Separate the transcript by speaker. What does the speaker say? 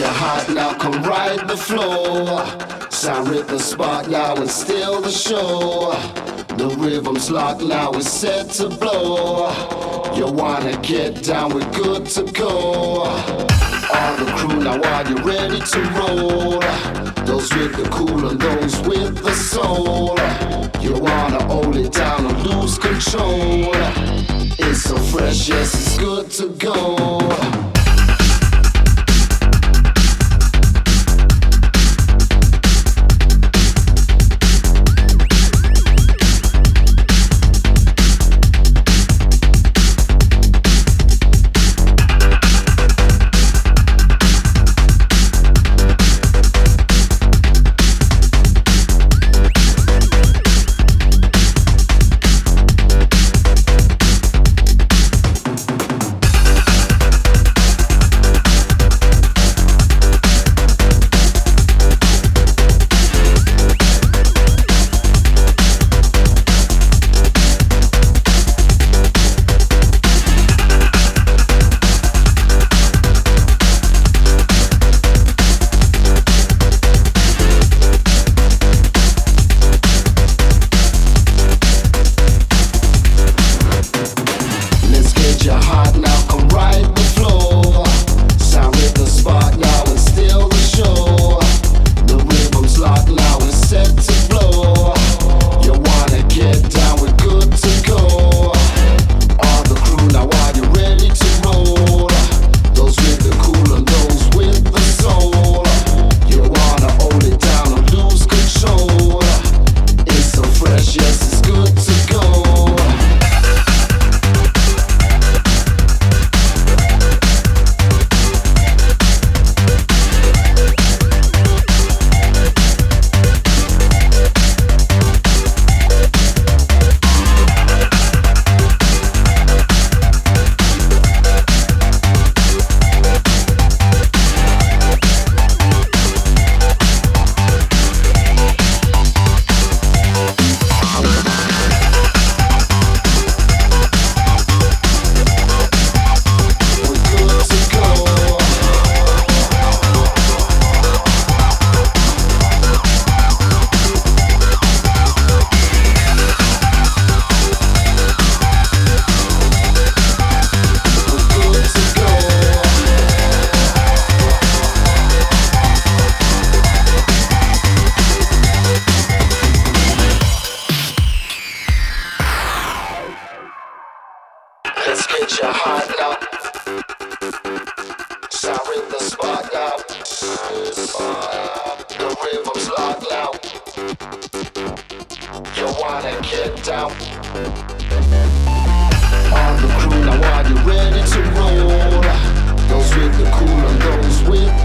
Speaker 1: you hot now, come ride the floor. Sound rhythm spot now and steal the show. The rhythm's locked now, it's set to blow. You wanna get down, we're good to go. All the crew now, are you ready to roll? Those with the cool and those with the soul. You wanna hold it down and lose control. It's so fresh, yes, it's good to go. Let's get you hot now. Sound in the spot now. The rhythm's locked now. You wanna get down. On the crew now, are you ready to roll? Those with the cool and those with